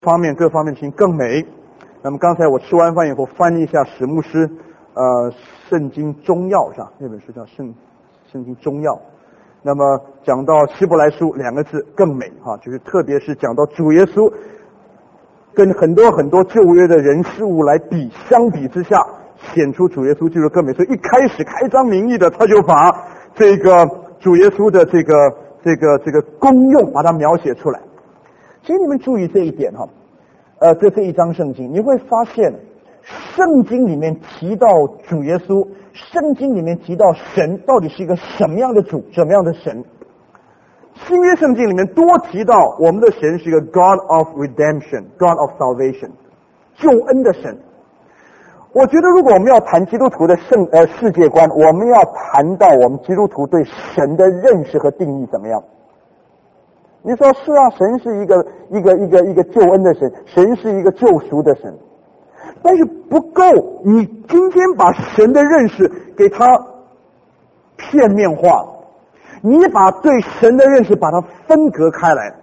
各方面的事情更美。那么刚才我吃完饭以后翻一下史牧师圣经中要是吧？那本书叫圣经中要。那么讲到希伯来书2个字更美哈，就是特别是讲到主耶稣跟很多旧约的人事物来相比之下，显出主耶稣就是更美。所以一开始开宗明义的他就把这个主耶稣的这个功用把它描写出来。请你们注意这一点哈，这一章圣经你会发现，圣经里面提到主耶稣，圣经里面提到神到底是一个什么样的主，什么样的神。新约圣经里面多提到我们的神是一个 God of Redemption, God of Salvation, 救恩的神。我觉得如果我们要谈基督徒的世界观，我们要谈到我们基督徒对神的认识和定义怎么样。你说是啊，神是一个救恩的神，神是一个救赎的神，但是不够。你今天把神的认识给他片面化，你把对神的认识把它分隔开来。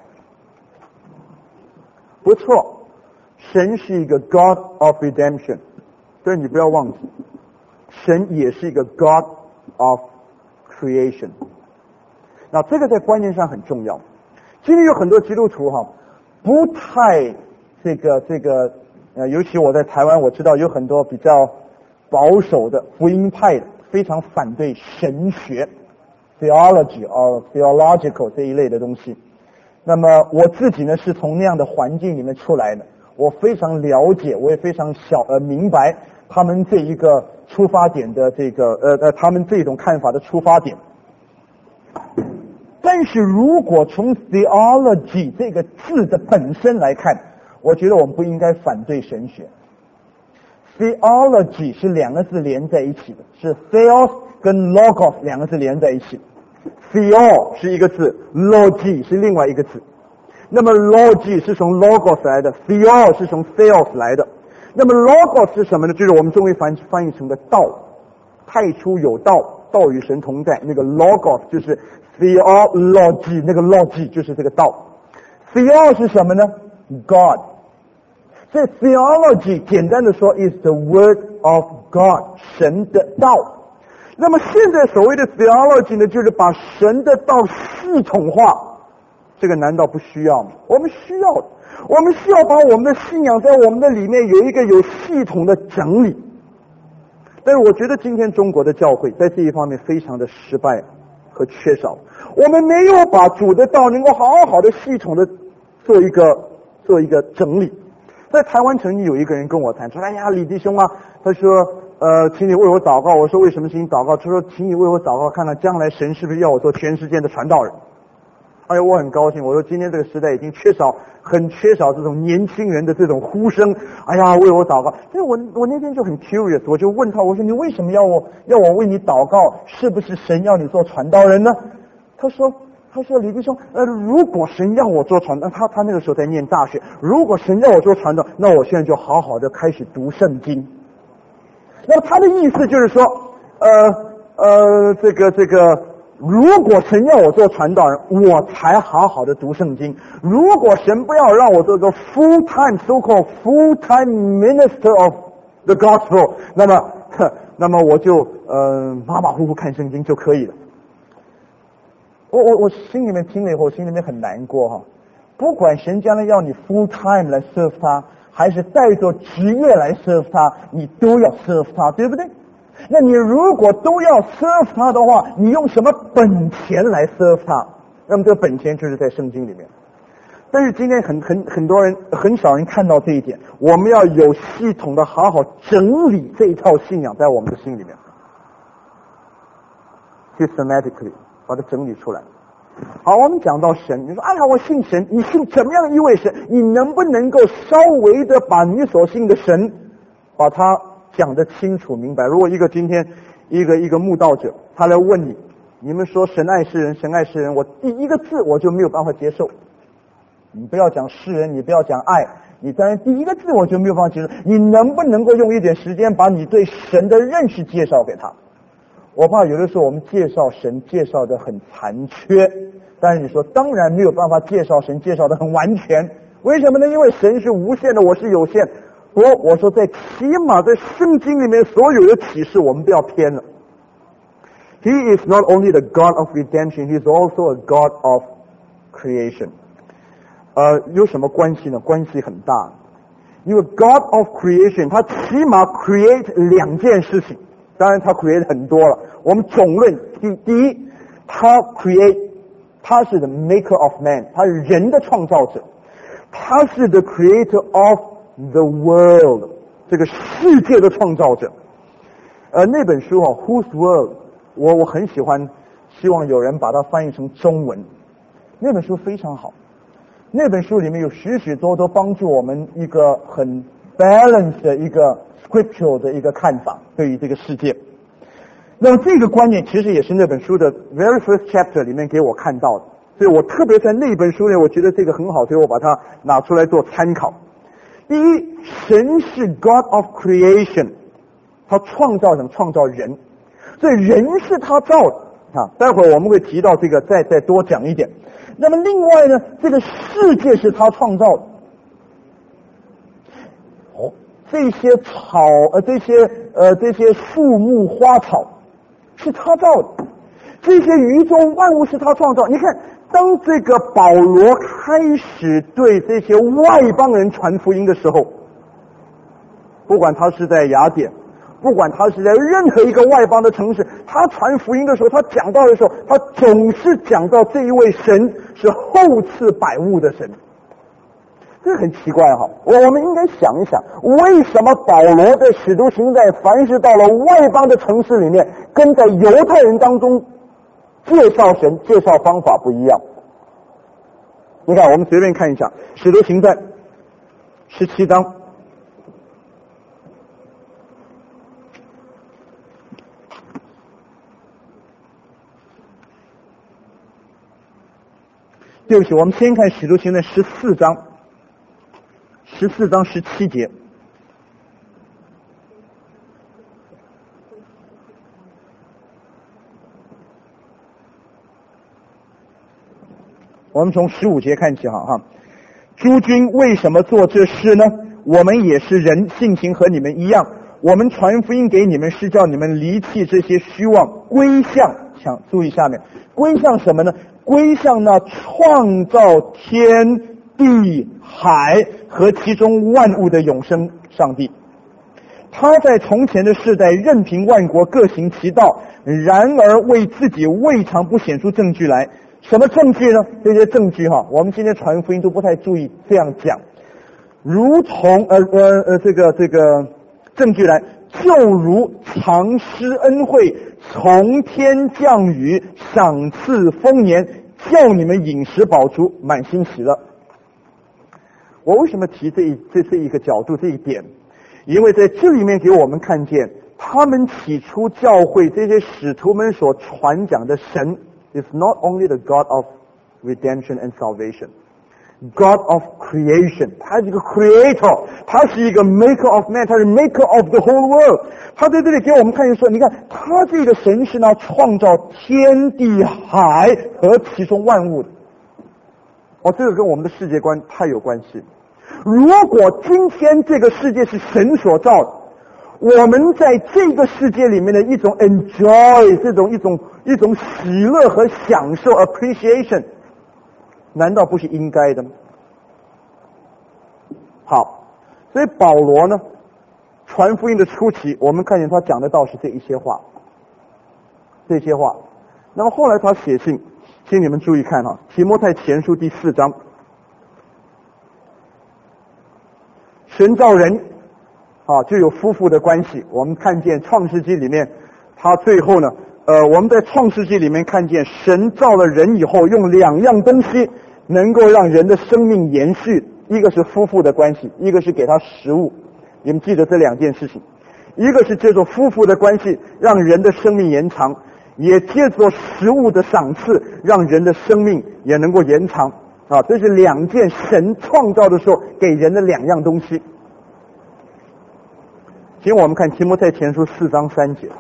不错，神是一个 God of Redemption， 但是你不要忘记，神也是一个 God of Creation。那这个在观念上很重要。今天有很多基督徒不太尤其我在台湾，我知道有很多比较保守的福音派的，非常反对神学 theology or theological 这一类的东西。那么我自己呢是从那样的环境里面出来的，我非常了解，我也非常明白他们这一个出发点的他们这种看法的出发点。但是如果从 theology 这个字的本身来看，我觉得我们不应该反对神学。theology 是2个字连在一起的，是 theos 跟 logos 2个字连在一起。theo 是一个字， logi 是另外一个字。那么 logi 是从 logos 来的， theo 是从 theos 来的。那么 logos 是什么呢？就是我们中文翻译成的道，太初有道，道与神同在，那个 logos 就是 theology， 那个 logi 就是这个道。theo 是什么呢？ God。 这 theology 简单的说 is the word of God， 神的道。那么现在所谓的 theology 呢，就是把神的道系统化，这个难道不需要吗？我们需要的，我们需要把我们的信仰在我们的里面有一个有系统的整理。但是我觉得今天中国的教会在这一方面非常的失败和缺少，我们没有把主的道能够好好的系统的做一个整理。在台湾曾经有一个人跟我谈说，哎呀李弟兄啊，他说请你为我祷告。我说为什么请你祷告？他说请你为我祷告，看看将来神是不是要我做全世界的传道人。哎呀，我很高兴。我说今天这个时代已经很缺少这种年轻人的这种呼声。哎呀，为我祷告。所以我那天就很 curious， 我就问他，我说你为什么要我为你祷告？是不是神要你做传道人呢？他说李弟兄，如果神要我做传道，他那个时候在念大学，如果神要我做传道，那我现在就好好的开始读圣经。那么他的意思就是说，如果神要我做传道人，我才好好的读圣经。如果神不要让我做个 full-time so-called full-time minister of the gospel， 那么我就马马虎虎看圣经就可以了。我心里面听了以后，心里面很难过不管神将来要你 full-time 来 serve 他，还是带着职业来 serve 他，你都要 serve 他，对不对？那你如果都要 serve 他的话，你用什么本钱来 serve 他？那么这个本钱就是在圣经里面。但是今天很多人很少人看到这一点，我们要有系统的好好整理这一套信仰在我们的心里面 systematically 把它整理出来。好，我们讲到神，你说哎呀我信神，你信怎么样一位神？你能不能够稍微的把你所信的神把它讲得清楚明白？如果今天一个慕道者他来问你们说神爱世人，神爱世人，我第一个字我就没有办法接受。你不要讲世人，你不要讲爱，你当然第一个字我就没有办法接受。你能不能够用一点时间把你对神的认识介绍给他？我怕有的时候我们介绍神介绍的很残缺，但是你说当然没有办法介绍神介绍的很完全， 为什么呢？因为神是无限的，我是有限。不，我说在起码在圣经里面所有的启示，我们不要偏了。He is not only the God of redemption, he is also a God of creation. 有什么关系呢？关系很大。因为 God of creation 他起码 create 两件事情，当然他 create 很多了。我们总论第一，他 create 他是 the maker of man， 他是人的创造者，他是 the creator of the world， 这个世界的创造者。那本书Whose World， 我很喜欢，希望有人把它翻译成中文。那本书非常好。那本书里面有许许多多帮助我们一个很 balanced 的一个 scriptural 的一个看法对于这个世界。那么这个观念其实也是那本书的 very first chapter 里面给我看到的，所以我特别在那本书里我觉得这个很好，所以我把它拿出来做参考。第一，神是 God of creation， 他创造人，所以人是他造的啊。待会儿我们会提到这个，再多讲一点。那么另外呢，这个世界是他创造的，这些草这些树木花草是他造的，这些宇宙万物是他创造。你看，当这个保罗开始对这些外邦人传福音的时候，不管他是在雅典，不管他是在任何一个外邦的城市，他传福音的时候，他讲道的时候，他总是讲到这一位神是厚赐百物的神。这很奇怪哈，我们应该想一想，为什么保罗在使徒行传凡是到了外邦的城市里面，跟在犹太人当中介绍神、介绍方法不一样？你看，我们随便看一下使徒行传17章。对不起，我们先看使徒行传14章17节。我们从15节看起哈。诸君为什么做这事呢？我们也是人，性情和你们一样。我们传福音给你们，是叫你们离弃这些虚妄，归向，注意下面，归向什么呢？归向那创造天地海和其中万物的永生上帝。他在从前的世代任凭万国各行其道，然而为自己未尝不显出证据来。什么证据呢？这些证据我们今天传福音都不太注意这样讲，如同这个证据来，就如常施恩惠，从天降雨，赏赐丰年，叫你们饮食饱足，满心喜乐。我为什么提这一个角度这一点？因为在这里面给我们看见，他们起初教会这些使徒们所传讲的神 is not only the God of redemption and salvation, God of creation， 他是一个 creator， 他是一个 maker of man， 他是 maker of the whole world。他在这里给我们看见说，你看他这个神是呢创造天地海和其中万物的。这个跟我们的世界观太有关系。如果今天这个世界是神所造的，我们在这个世界里面的一种 enjoy， 一种喜乐和享受 appreciation， 难道不是应该的吗？好，所以保罗呢传福音的初期，我们看见他讲的道是这些话。那么后来他写信，请你们注意看提摩太前书第4章，神造人就有夫妇的关系。我们看见创世纪里面，他最后呢我们在创世纪里面看见神造了人以后，用2样东西能够让人的生命延续，一个是夫妇的关系，一个是给他食物。你们记得这2件事情，一个是借助夫妇的关系让人的生命延长，也借助食物的赏赐让人的生命也能够延长这是2件神创造的时候给人的2样东西。请我们看提摩太前书4章3节。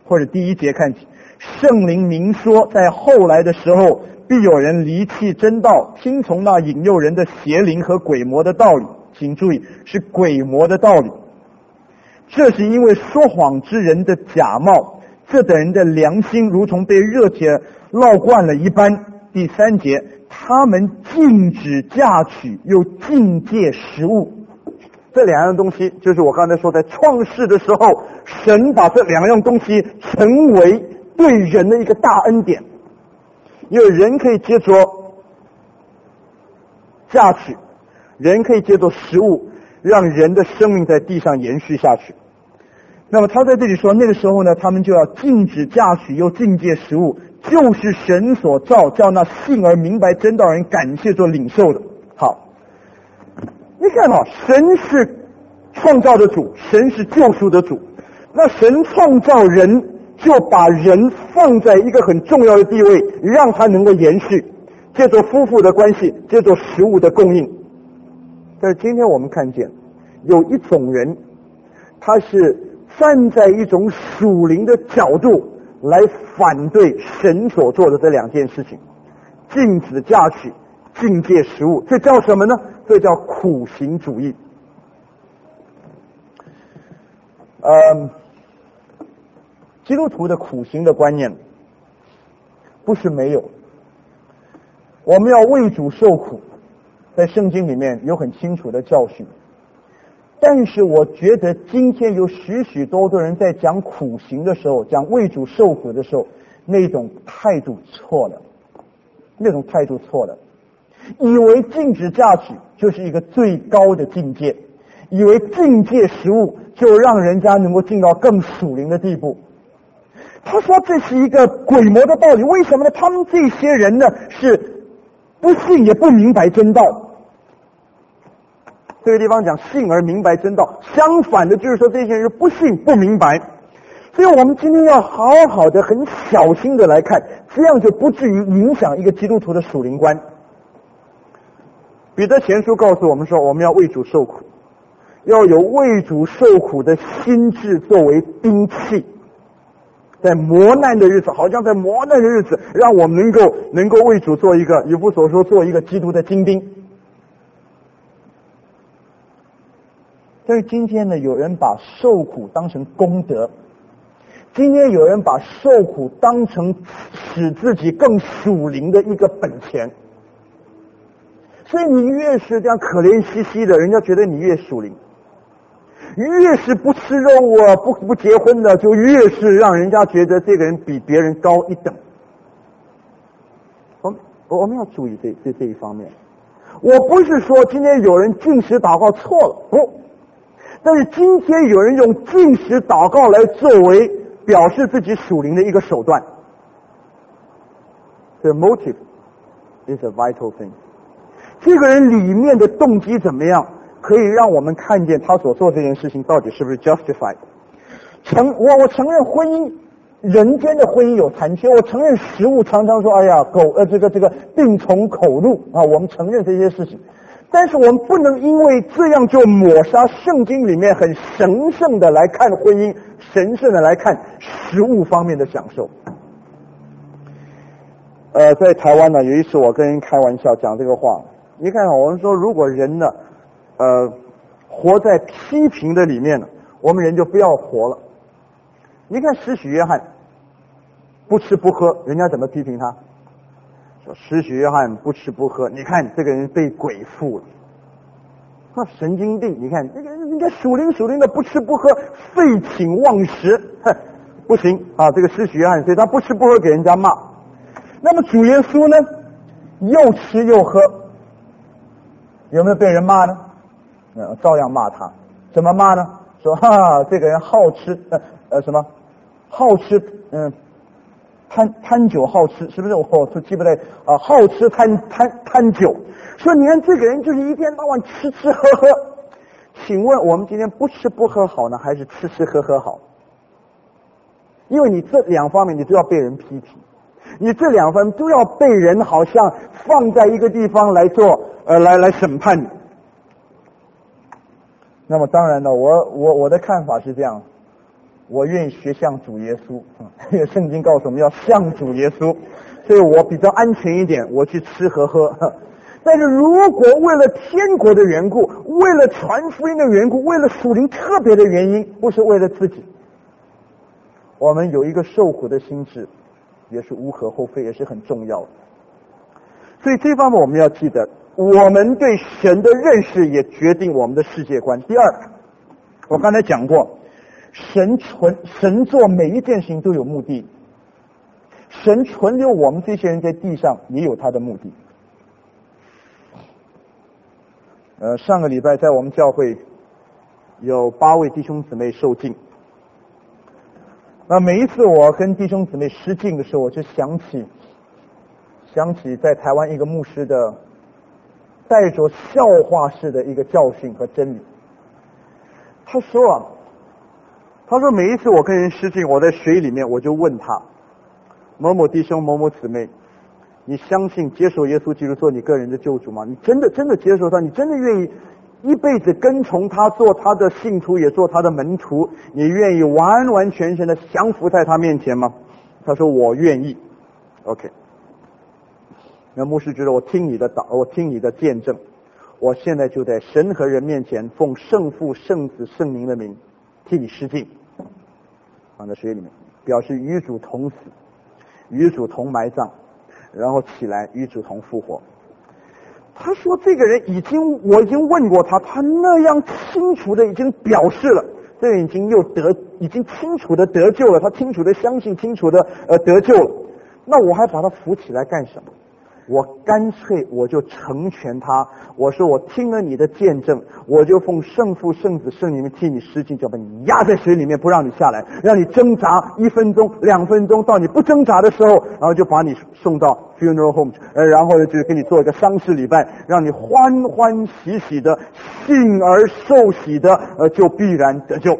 或者第1节看起，圣灵明说，在后来的时候，必有人离弃真道，听从那引诱人的邪灵和鬼魔的道理。请注意，是鬼魔的道理。这是因为说谎之人的假冒，这等人的良心如同被热铁烙惯了一般。第3节，他们禁止嫁娶，又禁戒食物。这2样东西，就是我刚才说，在创世的时候，神把这2样东西成为对人的一个大恩典。因为人可以借着嫁娶，人可以借着食物，让人的生命在地上延续下去。那么他在这里说，那个时候呢，他们就要禁止嫁娶，又禁戒食物，就是神所造，叫那信而明白真道人感谢做领受的。好，你看到神是创造的主，神是救赎的主。那神创造人，就把人放在一个很重要的地位，让他能够延续，借着夫妇的关系，借着食物的供应。但是今天我们看见有一种人，他是站在一种属灵的角度来反对神所做的这2件事情，禁止嫁娶，禁戒食物。这叫什么呢？这叫苦行主义。基督徒的苦行的观念不是没有，我们要为主受苦，在圣经里面有很清楚的教训。但是我觉得今天有许许多多人在讲苦行的时候，讲为主受苦的时候，那种态度错了，以为禁止嫁娶就是一个最高的境界，以为禁戒食物就让人家能够进到更属灵的地步。他说这是一个鬼魔的道理，为什么呢？他们这些人呢，是不信也不明白真道。这个地方讲信而明白真道，相反的就是说这些人不信不明白。所以我们今天要好好的很小心的来看，这样就不至于影响一个基督徒的属灵观。彼得前书告诉我们说，我们要为主受苦，要有为主受苦的心志作为兵器，在磨难的日子，好像在磨难的日子，让我们能够为主做一个，以弗所说做一个基督的精兵。但是今天呢，有人把受苦当成功德，今天有人把受苦当成使自己更属灵的一个本钱。所以你越是这样可怜兮兮的，人家觉得你越属灵；越是不吃肉啊、不结婚的，就越是让人家觉得这个人比别人高一等。我们要注意这一方面。我不是说今天有人禁食祷告错了，不，但是今天有人用禁食祷告来作为表示自己属灵的一个手段。The motive is a vital thing。这个人里面的动机怎么样，可以让我们看见他所做这件事情到底是不是 justified。我承认婚姻，人间的婚姻有残缺，我承认食物常常说，哎呀，这个病从口入啊，我们承认这些事情。但是我们不能因为这样就抹杀圣经里面很神圣的来看婚姻，神圣的来看食物方面的享受。在台湾呢，有一次我跟人开玩笑讲这个话，你看我们说，如果人呢，活在批评的里面呢，我们人就不要活了。你看施洗约翰不吃不喝，人家怎么批评他？说施洗约翰不吃不喝，你看这个人被鬼附了，神经病！你看这个人家属灵的不吃不喝，废寝忘食，不行啊！这个施洗约翰，所以他不吃不喝给人家骂。那么主耶稣呢，又吃又喝，有没有被人骂呢？照样骂他。怎么骂呢？说这个人好吃好吃贪酒好吃，是不是？我都记不得好吃贪酒。说你看这个人就是一天到晚吃吃喝喝。请问我们今天不吃不喝好呢，还是吃吃喝喝好？因为你这2方面你都要被人批评，你这2方面都要被人好像放在一个地方来做来审判你。那么当然呢，我的看法是这样， 我愿意学像主耶稣，因为圣经告诉我们要像主耶稣，所以我比较安全一点，我去吃和喝。但是如果为了天国的缘故，为了传福音的缘故，为了属灵特别的原因，不是为了自己，我们有一个受苦的心志，也是无可厚非，也是很重要的。所以这方面我们要记得，我们对神的认识也决定我们的世界观。第二，我刚才讲过，神做每一件事情都有目的，神存留我们这些人在地上也有他的目的。上个礼拜在我们教会有8位弟兄姊妹受浸，那每一次我跟弟兄姊妹施浸的时候，我就想起在台湾一个牧师的带着笑话式的一个教训和真理。他说每一次我跟人施浸，我在水里面，我就问他，某某弟兄某某姊妹，你相信接受耶稣基督做你个人的救主吗？你真的接受他？你真的愿意一辈子跟从他，做他的信徒，也做他的门徒？你愿意完完全全的降服在他面前吗？他说我愿意。 OK， 那牧师觉得我听你的见证，我现在就在神和人面前奉圣父圣子圣灵的名替你施浸，放在水里面，表示与主同死，与主同埋葬，然后起来与主同复活。他说这个人我已经问过他，他那样清楚的已经表示了，这个人已经清楚的得救了，他清楚的相信，清楚的得救了，那我还把他扶起来干什么？我干脆我就成全他，我说我听了你的见证，我就奉圣父圣子圣灵替你施浸，就把你压在水里面不让你下来，让你挣扎1分钟2分钟，到你不挣扎的时候，然后就把你送到 funeral home， 然后就给你做一个丧事礼拜，让你欢欢喜喜的信而受洗的就必然得救。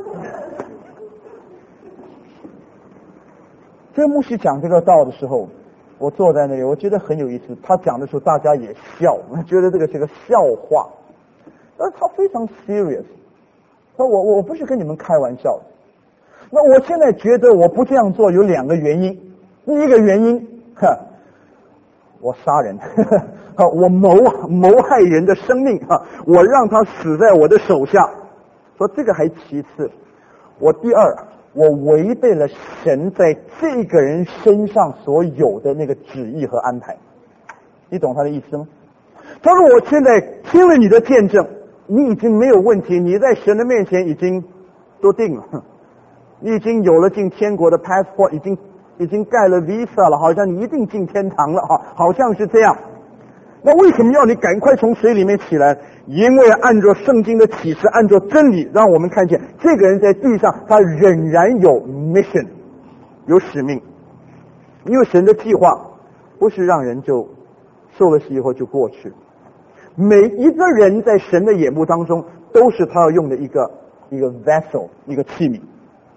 这个牧师讲这个道的时候，我坐在那里，我觉得很有意思。他讲的时候，大家也笑，觉得这个是个笑话。但是他非常 serious， 说我不是跟你们开玩笑的。那我现在觉得我不这样做有2个原因。第一个原因，我杀人，我谋害人的生命，我让他死在我的手下。说这个还其次，第二，我违背了神在这个人身上所有的那个旨意和安排。你懂他的意思吗？他说我现在听了你的见证，你已经没有问题，你在神的面前已经都定了，你已经有了进天国的 passport， 已经盖了 visa 了，好像你一定进天堂了，好像是这样。那为什么要你赶快从水里面起来？因为按照圣经的启示，按照真理，让我们看见这个人在地上他仍然有 mission， 有使命。因为神的计划不是让人就受了洗以后就过去，每一个人在神的眼目当中都是他要用的一个 vessel， 一个器皿。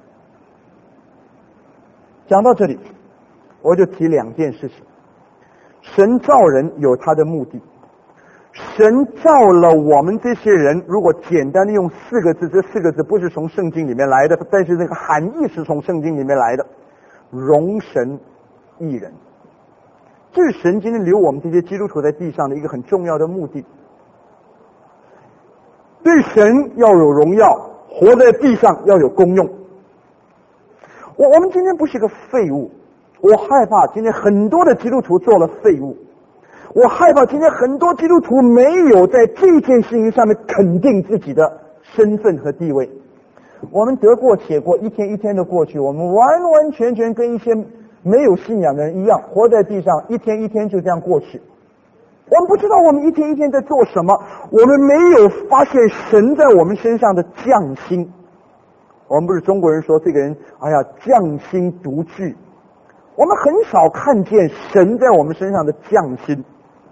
讲到这里，我就提2件事情。神造人有他的目的，神造了我们这些人，如果简单的用4个字，这4个字不是从圣经里面来的，但是这个含义是从圣经里面来的，容神益人。这是神今天留我们这些基督徒在地上的一个很重要的目的。对神要有荣耀，活在地上要有功用。我们今天不是个废物，我害怕今天很多的基督徒做了废物，我害怕今天很多基督徒没有在这件事情上面肯定自己的身份和地位。我们得过且过，一天一天的过去，我们完完全全跟一些没有信仰的人一样，活在地上，一天一天就这样过去。我们不知道我们一天一天在做什么，我们没有发现神在我们身上的匠心。我们不是中国人说这个人匠心独具，我们很少看见神在我们身上的匠心。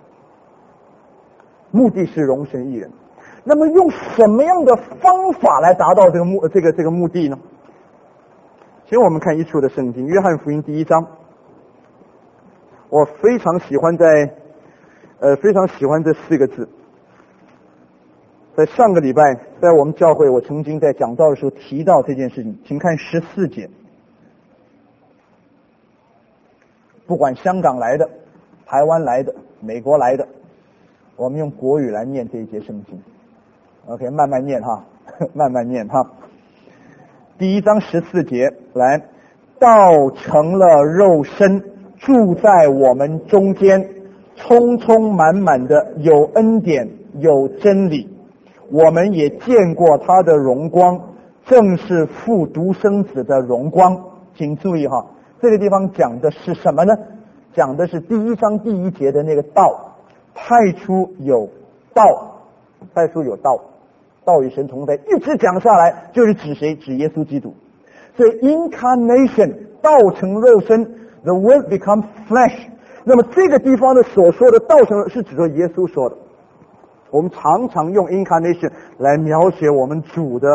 目的是容神益人。那么用什么样的方法来达到这个目的呢？请我们看一处的圣经，约翰福音第1章。我非常喜欢这4个字， 在上个礼拜，在我们教会，我曾经在讲道的时候提到这件事情，请看14节。不管香港来的、台湾来的、美国来的，我们用国语来念这一节圣经。OK， 慢慢念哈，慢慢念哈。第1章14节，来，道成了肉身，住在我们中间，充充满满的有恩典，有真理。我们也见过他的荣光，正是父独生子的荣光。请注意哈，这个地方讲的是什么呢？讲的是第1章第1节的那个道，太初有道，太初有道，道与神同在，一直讲下来就是指谁？指耶稣基督。所以 incarnation 道成肉身 ，the word become flesh。那么这个地方的所说的道成是指着耶稣说的。我们常常用 incarnation 来描写我们主的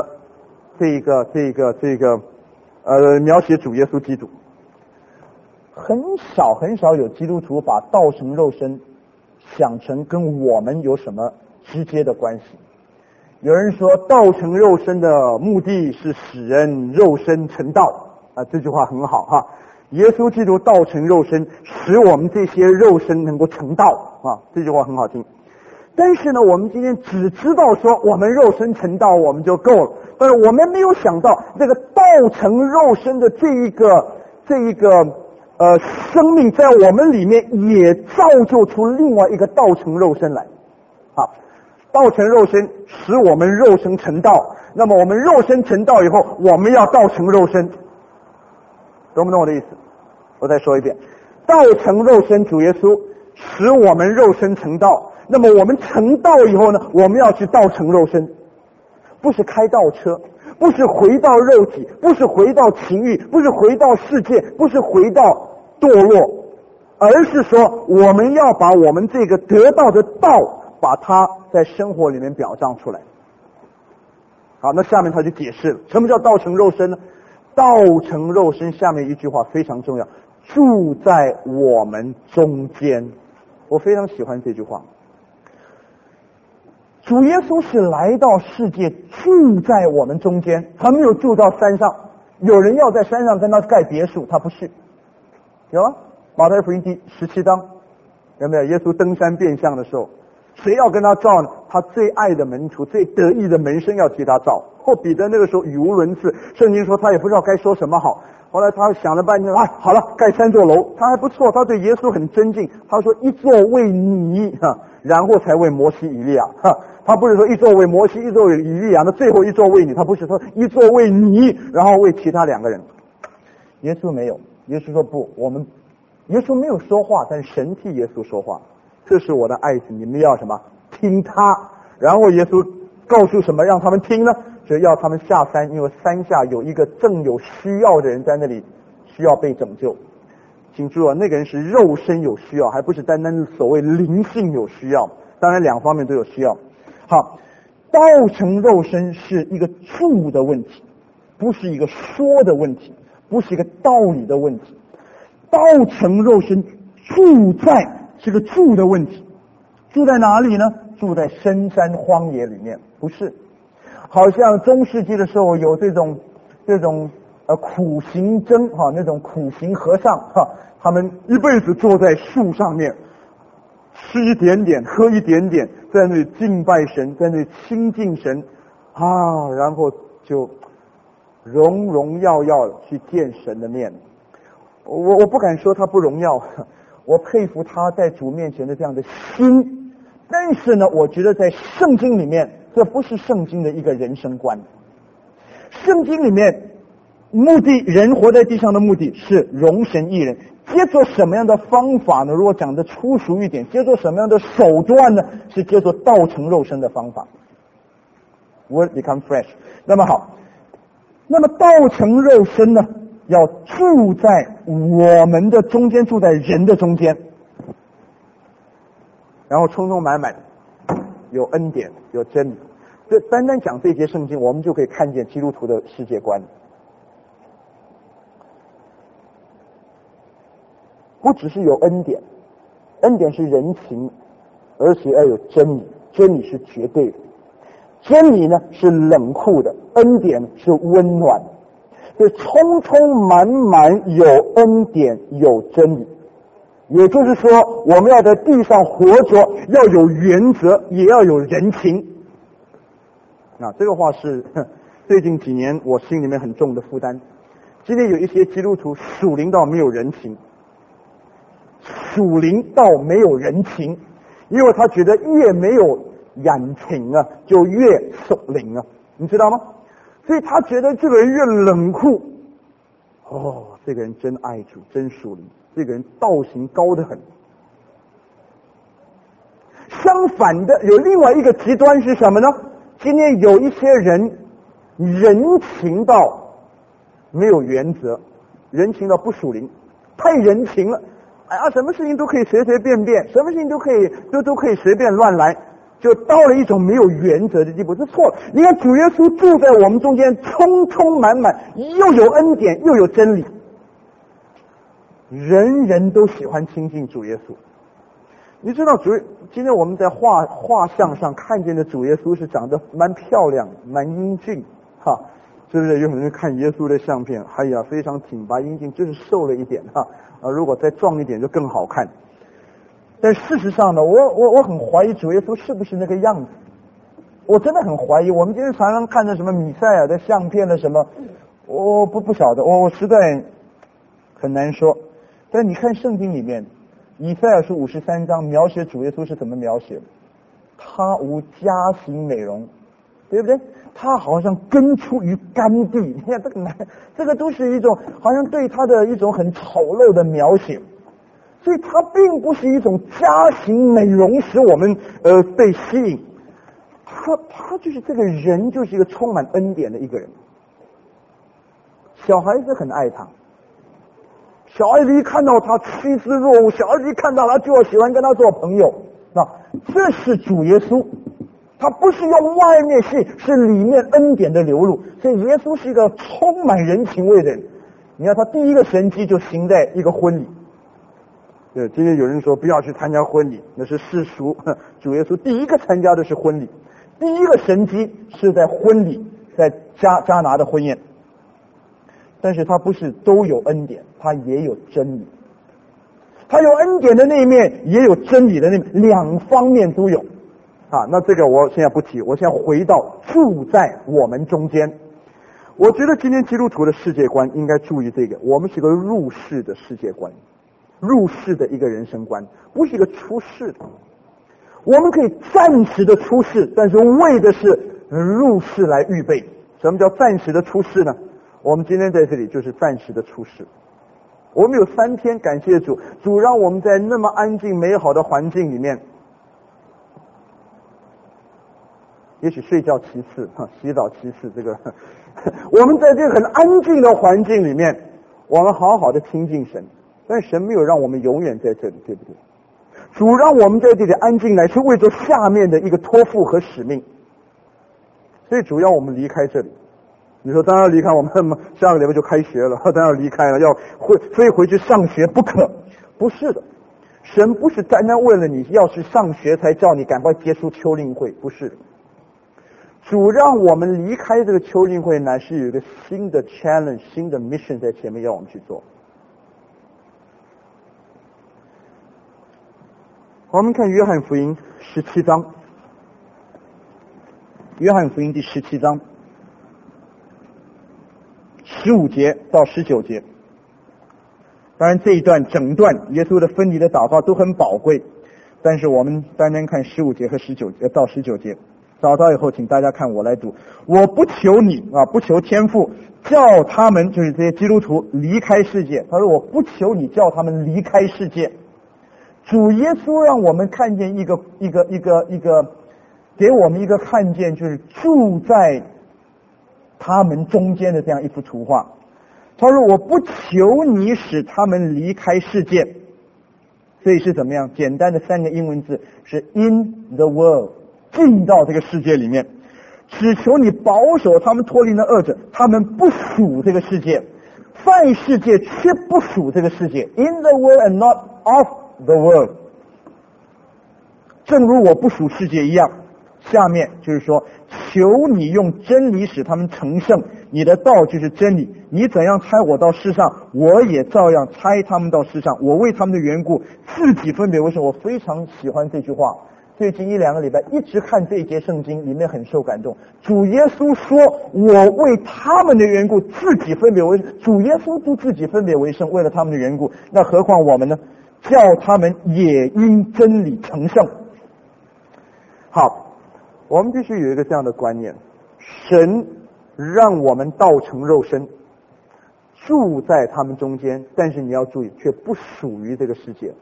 描写主耶稣基督。很少有基督徒把道成肉身想成跟我们有什么直接的关系。有人说道成肉身的目的是使人肉身成道啊，这句话很好哈。耶稣基督道成肉身，使我们这些肉身能够成道啊，这句话很好听。但是呢，我们今天只知道说我们肉身成道我们就够了，但是我们没有想到这个道成肉身的这一个生命在我们里面也造就出另外一个道成肉身来啊。道成肉身使我们肉身成道，那么我们肉身成道以后，我们要道成肉身，懂不懂我的意思？我再说一遍，道成肉身，主耶稣使我们肉身成道，那么我们成道以后呢，我们要去道成肉身，不是开倒车，不是回到肉体，不是回到情欲，不是回到世界，不是回到堕落，而是说我们要把我们这个得到的道，把它在生活里面表彰出来。好，那下面他就解释了什么叫道成肉身呢？道成肉身下面一句话非常重要，住在我们中间。我非常喜欢这句话。主耶稣是来到世界，住在我们中间，他没有住到山上。有人要在山上跟他盖别墅，他不去。有啊，马太福音第17章，有没有？耶稣登山变相的时候，谁要跟他照呢？他最爱的门徒，最得意的门生要替他照。彼得那个时候语无伦次，圣经说他也不知道该说什么好。后来他想了半天，好了，盖3座楼，他还不错，他对耶稣很尊敬。他说1座为你，然后才为摩西以利亚。他不是说1座为摩西，1座为以利亚，那最后1座为你，他不是说1座为你，然后为其他2个人。耶稣没有，耶稣说不，耶稣没有说话，但是神替耶稣说话。这是我的爱子，你们要什么？听他。然后耶稣告诉什么让他们听呢？就要他们下山，因为山下有一个正有需要的人在那里需要被拯救。请注意啊，那个人是肉身有需要，还不是单单所谓灵性有需要，当然2方面都有需要。好，道成肉身是一个住的问题，不是一个说的问题，不是一个道理的问题。道成肉身住在是个住的问题，住在哪里呢？住在深山荒野里面，不是。好像中世纪的时候有这种苦行僧那种苦行和尚他们一辈子坐在树上面，吃一点点，喝一点点，在那里敬拜神，在那里亲近神然后就荣荣耀耀去见神的面。我不敢说他不荣耀，我佩服他在主面前的这样的心。但是呢，我觉得在圣经里面，这不是圣经的一个人生观。圣经里面目的，人活在地上的目的是容神益人。接着什么样的方法呢？如果讲的粗俗一点，接着什么样的手段呢？是接着道成肉身的方法。Word become flesh。那么好，那么道成肉身呢，要住在我们的中间，住在人的中间。然后充充满满有恩典有真理。这单单讲这节圣经，我们就可以看见基督徒的世界观。不只是有恩典，恩典是人情，而且要有真理，真理是绝对的。 真理呢是冷酷的，恩典是温暖的。所以充充满满有恩典有真理，也就是说我们要在地上活着，要有原则，也要有人情。这个话是最近几年我心里面很重的负担。今天有一些基督徒属灵到没有人情，属灵到没有人情，因为他觉得越没有感情啊，就越属灵啊，你知道吗？所以他觉得这个人越冷酷，这个人真爱主，真属灵，这个人道行高得很。相反的，有另外一个极端是什么呢？今天有一些人人情到没有原则，人情到不属灵，太人情了。什么事情都可以随随便便，什么事情都可以随便乱来，就到了一种没有原则的地步，这错了。你看主耶稣住在我们中间，充充满满，又有恩典又有真理，人人都喜欢亲近主耶稣。你知道今天我们在画像上看见的主耶稣是长得蛮漂亮蛮英俊是不是？有很多人看耶稣的相片，非常挺拔英俊，就是瘦了一点如果再壮一点就更好看。但事实上呢，我很怀疑主耶稣是不是那个样子，我真的很怀疑。我们今天常常看的什么弥赛亚的相片的什么，我不晓得，我实在很难说。但你看圣经里面，以赛亚书53章描写主耶稣是怎么描写的？他无佳形美容，对不对？他好像根出于干地，你看这个都是一种好像对他的一种很丑陋的描写。所以他并不是一种佳形美容使我们被吸引，他就是这个人就是一个充满恩典的一个人。小孩子很爱他，小孩子一看到他趋之若鹜，小孩子一看到他就要喜欢跟他做朋友。这是主耶稣，他不是用外面戏，是里面恩典的流露。所以耶稣是一个充满人情味的人。你看他第一个神迹就行在一个婚礼。对，今天有人说不要去参加婚礼，那是世俗。主耶稣第一个参加的是婚礼，第一个神迹是在婚礼，在迦拿的婚宴。但是他不是都有恩典，他也有真理。他有恩典的那一面，也有真理的那一面，两方面都有。那这个我现在不提，我现在回到住在我们中间。我觉得今天基督徒的世界观应该注意这个，我们是个入世的世界观，入世的一个人生观，不是一个出世的。我们可以暂时的出世，但是为的是入世来预备。什么叫暂时的出世呢？我们今天在这里就是暂时的出世。我们有3天，感谢主，主让我们在那么安静美好的环境里面，也许睡觉其次洗澡其次，这个我们在这个很安静的环境里面，我们好好的亲近神。但神没有让我们永远在这里，对不对？主让我们在这里安静来，是为着下面的一个托付和使命。所以主要我们离开这里。你说当然离开，我们下个礼拜就开学了，当然离开了，要非回去上学不可。不是的，神不是单单为了你要去上学才叫你赶快结束秋令会，不是的。主让我们离开这个秋令会，乃是有一个新的 challenge， 新的 mission 在前面要我们去做。我们看约翰福音17章，约翰福音第17章15节到19节。当然这一段整段耶稣的分离的祷告都很宝贵，但是我们单单看15节和到19节。找到以后请大家看我来读。我不求你不求天父叫他们，就是这些基督徒离开世界。他说我不求你叫他们离开世界。主耶稣让我们看见一个给我们一个看见，就是住在他们中间的这样一幅图画。他说我不求你使他们离开世界，所以是怎么样？简单的3个英文字是 in the world， 进到这个世界里面。只求你保守他们脱离那恶者，他们不属这个世界，在世界却不属这个世界。 in the world and not of the world， 正如我不属世界一样。下面就是说求你用真理使他们成圣，你的道就是真理。你怎样差我到世上，我也照样差他们到世上。我为他们的缘故，自己分别为圣。我非常喜欢这句话。最近1-2个礼拜一直看这一节圣经，里面很受感动。主耶稣说：“我为他们的缘故，自己分别为圣。”主耶稣都自己分别为圣，为了他们的缘故，那何况我们呢？叫他们也因真理成圣。好，我们必须有一个这样的观念：神让我们道成肉身，住在他们中间，但是你要注意，却不属于这个世界。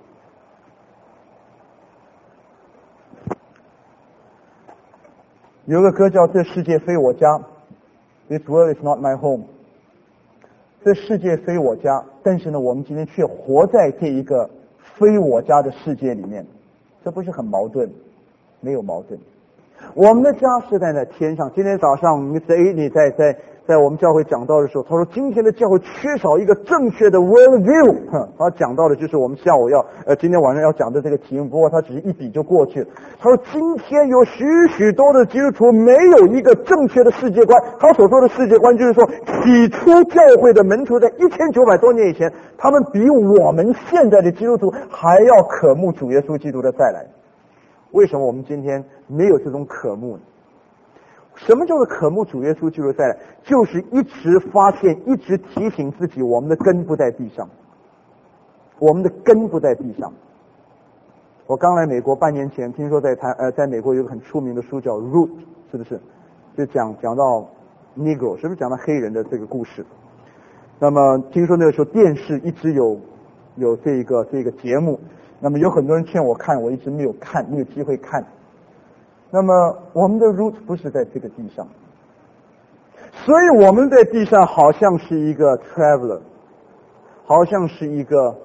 有个歌叫《这世界非我家》 ，This world is not my home。这世界非我家，但是呢，我们今天却活在这一个非我家的世界里面，这不是很矛盾？没有矛盾。我们的家是在那天上。今天早上 Mr. A 你在我们教会讲到的时候，他说今天的教会缺少一个正确的 world view。他讲到的就是我们下午今天晚上要讲的这个题目，不过他只是一笔就过去了。他说今天有许许多的基督徒没有一个正确的世界观。他所说的世界观就是说，起初教会的门徒在1900多年以前，他们比我们现在的基督徒还要渴慕主耶稣基督的再来。为什么我们今天没有这种渴慕呢？什么叫做渴慕主耶稣基督再来？就是一直发现，一直提醒自己，我们的根不在地上，我们的根不在地上。我刚来美国半年前，听说在美国有个很出名的书叫《Root》，是不是？就讲到 Negro， 是不是讲到黑人的这个故事？那么听说那个时候电视一直有这个节目，那么有很多人劝我看，我一直没有看，没有机会看。那么我们的 root 不是在这个地上，所以我们在地上好像是一个 traveler， 好像是一个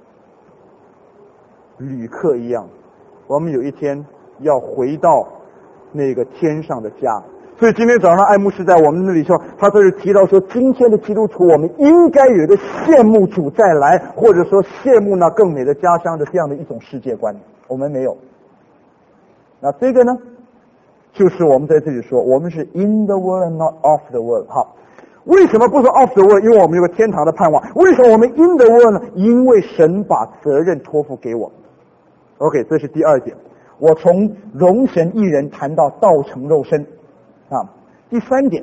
旅客一样。我们有一天要回到那个天上的家。所以今天早上艾牧师在我们那里说，他这里提到说，今天的基督徒我们应该有一个羡慕主再来，或者说羡慕那更美的家乡的这样的一种世界观，我们没有。那这个呢，就是我们在这里说，我们是 in the world and not of the world。好，为什么不说 of the world？ 因为我们有个天堂的盼望。为什么我们 in the world 呢？因为神把责任托付给我们。OK， 这是第二点。我从容神一人谈到道成肉身啊。第三点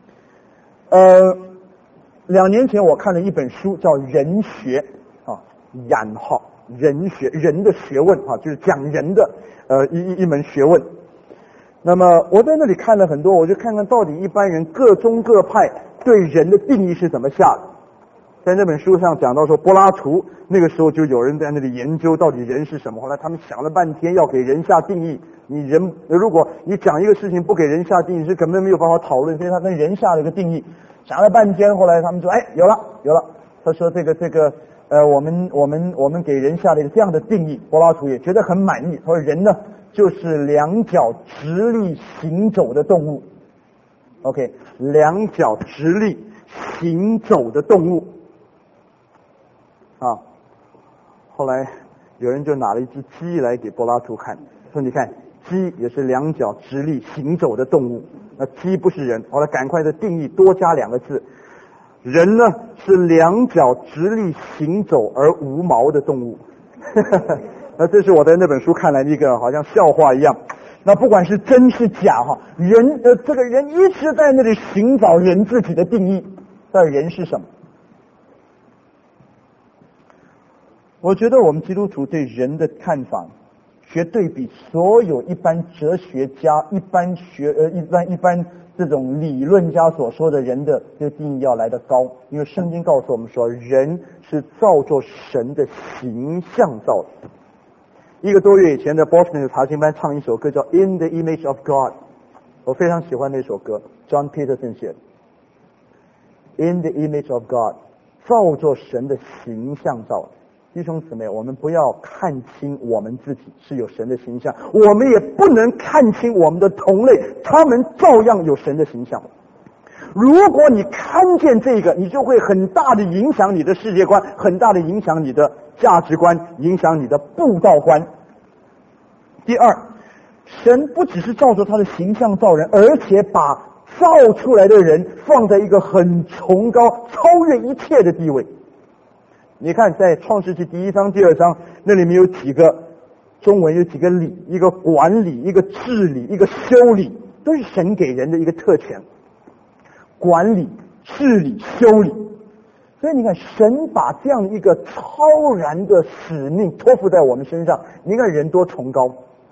，2年前我看了一本书叫《人学》啊，然后人学，人的学问啊，就是讲人的一门学问。那么我在那里看了很多，我就看看到底一般人各宗各派对人的定义是怎么下的。在那本书上讲到说，柏拉图那个时候就有人在那里研究到底人是什么，后来他们想了半天要给人下定义。你人如果你讲一个事情不给人下定义，是根本没有办法讨论，所以他跟人下了个定义。想了半天，后来他们说，有了。他说这个我们给人下了一个这样的定义，柏拉图也觉得很满意。他说人呢就是2脚直立行走的动物。OK， 2脚直立行走的动物啊。后来有人就拿了一只鸡来给柏拉图看，说你看鸡也是2脚直立行走的动物，那鸡不是人。后来赶快的定义多加2个字，人呢是2脚直立行走而无毛的动物。那这是我在那本书看来的一个好像笑话一样。那不管是真是假哈，人这个人一直在那里寻找人自己的定义，但人是什么？我觉得我们基督徒对人的看法绝对比所有一般哲学家、一般这种理论家所说的人的这个定义要来得高。因为圣经告诉我们说，人是造作神的形象造的。1个多月以前在 Boston 的查经班唱一首歌叫 In the Image of God， 我非常喜欢那首歌， John Peterson 写的 In the Image of God， 造作神的形象造的。弟兄姊妹，我们不要看清我们自己是有神的形象，我们也不能看清我们的同类，他们照样有神的形象。如果你看见这个，你就会很大的影响你的世界观，很大的影响你的价值观，影响你的布道观。第二， 神不只是照着他的形象造人，而且把造出来的人放在一个很崇高、超越一切的地位。你看，在创世纪第1章、第2章，那里面有几个中文有几个理，一个管理，一个治理，一个修理，都是神给人的一个特权。管理、治理、修理。所以你看，神把这样一个超然的使命托付在我们身上，你看人多崇高。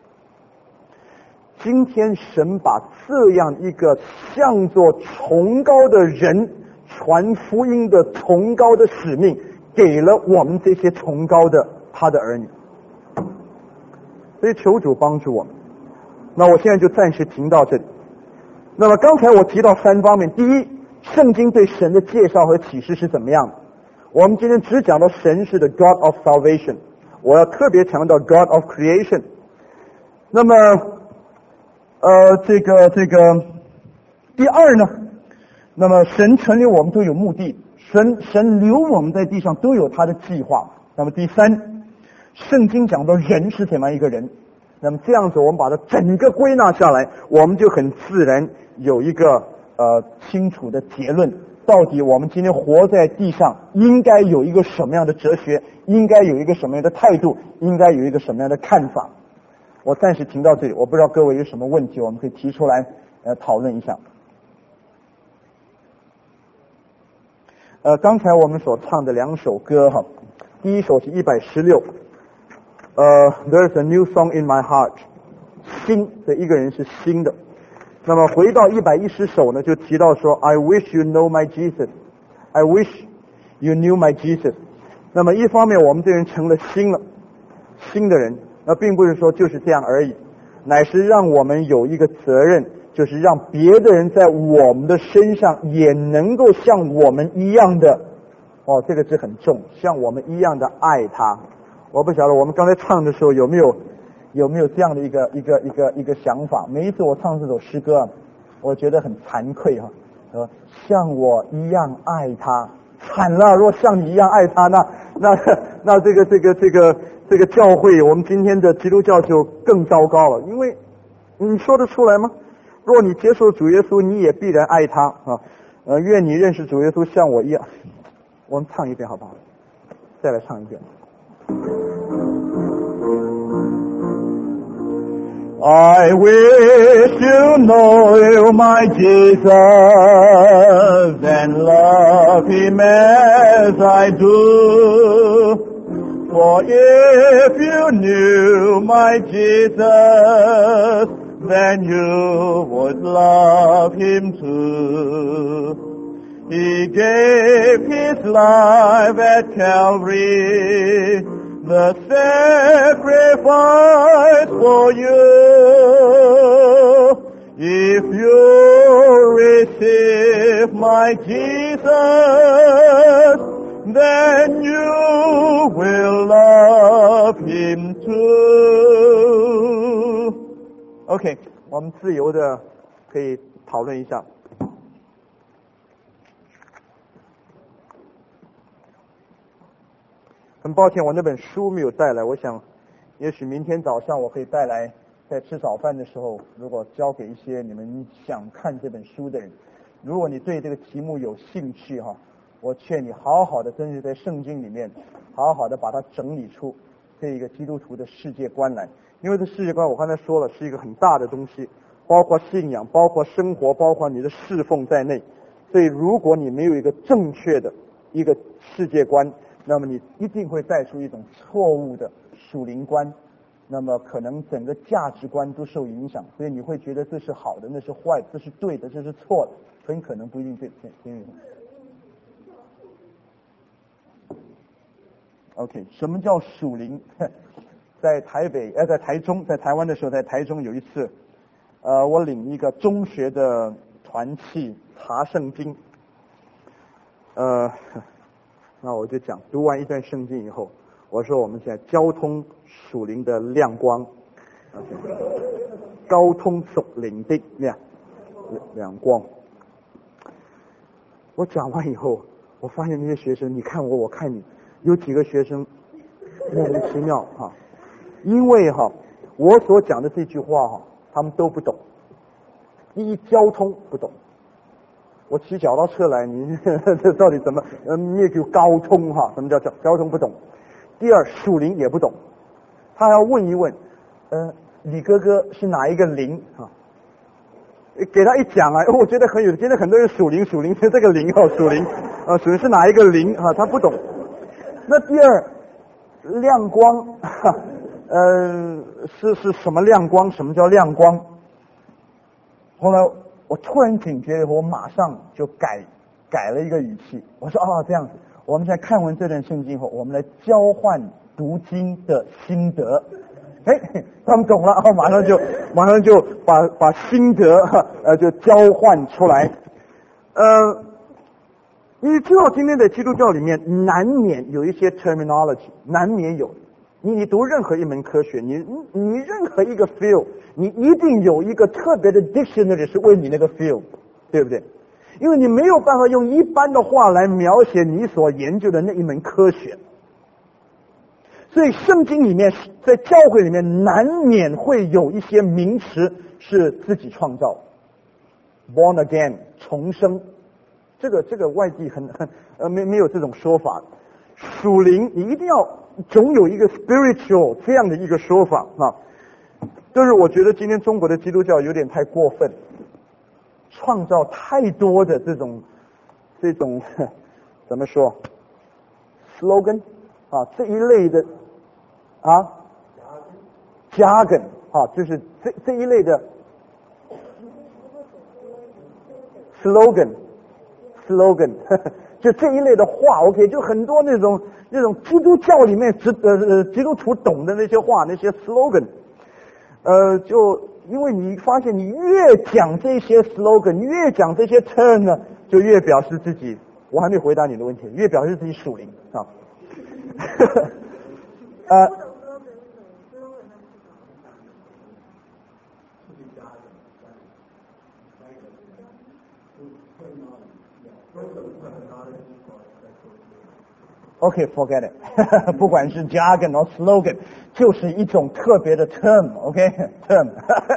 今天神把这样一个向作崇高的人传福音的崇高的使命给了我们这些崇高的他的儿女，所以求主帮助我们。那我现在就暂时停到这里。那么刚才我提到3方面，第一，圣经对神的介绍和启示是怎么样的？我们今天只讲到神是the God of salvation， 我要特别强调 God of creation。那么第二呢，那么神成立我们都有目的，神留我们在地上都有他的计划。那么第三，圣经讲到人是怎么样一个人，那么这样子我们把它整个归纳下来，我们就很自然有一个清楚的结论，到底我们今天活在地上应该有一个什么样的哲学，应该有一个什么样的态度，应该有一个什么样的看法。我暂时停到这里，我不知道各位有什么问题，我们可以提出来讨论一下。刚才我们所唱的2首歌哈，第一首是116，There's a new song in my heart， 新的一个人是新的。那么回到110首呢，就提到说 I wish you know my Jesus， I wish you knew my Jesus。 那么一方面我们这人成了新的人，那并不是说就是这样而已，乃是让我们有一个责任，就是让别的人在我们的身上也能够像我们一样的，这个字很重，像我们一样的爱他。我不晓得我们刚才唱的时候有没有这样的一个想法。每一次我唱这首诗歌，我觉得很惭愧哈，像我一样爱他，惨了，如果像你一样爱他，那这个教会，我们今天的基督教就更糟糕了。因为你说得出来吗？若你接受主耶稣，你也必然爱他啊。愿你认识主耶稣，像我一样。我们唱一遍好不好？再来唱一遍。I wish you know my Jesus and love him as I do. For if you knew my Jesus, then you would love him too. He gave his life at Calvary, the sacrifice for you. If you receive my Jesus, then you will love him too. OK， 我们自由的可以讨论一下。很抱歉，我那本书没有带来，我想也许明天早上我可以带来，在吃早饭的时候，如果交给一些你们想看这本书的人，如果你对这个题目有兴趣哈，我劝你好好的真是在圣经里面好好的把它整理出这个基督徒的世界观来。因为这世界观我刚才说了是一个很大的东西，包括信仰，包括生活，包括你的侍奉在内。所以如果你没有一个正确的一个世界观，那么你一定会带出一种错误的属灵观，那么可能整个价值观都受影响，所以你会觉得这是好的，那是坏的，这是对的，这是错的，很可能不一定对。OK， 什么叫属灵？在台中，在台湾的时候，在台中有一次，我领一个中学的团契查圣经，那我就讲，读完一段圣经以后，我说我们现在交通属灵的亮光，交通属灵的亮光。我讲完以后，我发现那些学生，你看我，我看你，有几个学生莫名其妙哈，因为哈， 我所讲的这句话哈，他们都不懂。第一，交通不懂。我骑脚踏车来，你这到底怎么咩叫交通哈？什么叫交通不懂？第二，属灵也不懂，他还要问一问，李哥哥是哪一个灵啊？给他一讲啊，我觉得很有，今天很多人属灵是这个灵哦，属灵是哪一个灵啊？他不懂。那第二，亮光，是什么亮光？什么叫亮光？后来我突然警觉以后，我马上就改了一个语气，我说这样子，我们现在看完这段圣经后，我们来交换读经的心得。他们懂了，马上就把心得就交换出来。你知道今天在基督教里面难免有一些 terminology， 难免有。你读任何一门科学，你任何一个 field， 你一定有一个特别的 dictionary 是为你那个 field， 对不对？因为你没有办法用一般的话来描写你所研究的那一门科学。所以圣经里面，在教会里面难免会有一些名词是自己创造 ，born again 重生，这个外地没有这种说法。属灵你一定要总有一个 spiritual 这样的一个说法啊。就是我觉得今天中国的基督教有点太过分，创造太多的这种怎么说 slogan 这一类的。jargon 就是这一类的 slogan 就这一类的话 ，OK， 就很多那种基督教里面基督徒懂的那些话，那些 slogan， 就因为你发现你越讲这些 slogan， 越讲这些 term 呢，就越表示自己。我还没回答你的问题，越表示自己属灵啊。OK，forget it 不管是 jargon 或 slogan， 就是一种特别的 term，OK，term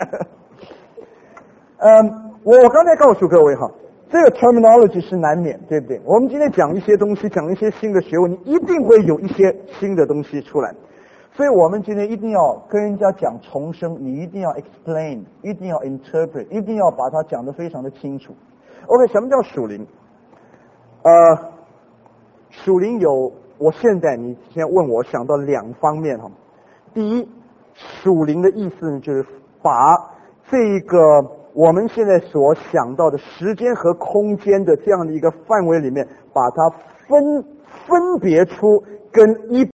我刚才告诉各位这个 terminology 是难免，对不对？我们今天讲一些东西，讲一些新的学问，你一定会有一些新的东西出来。所以我们今天一定要跟人家讲重生，你一定要 explain， 一定要 interpret， 一定要把它讲得非常的清楚。OK， 什么叫属灵？属灵有，你现在问我想到两方面第一，属灵的意思呢，就是把这个我们现在所想到的时间和空间的这样的一个范围里面，把它分别出跟一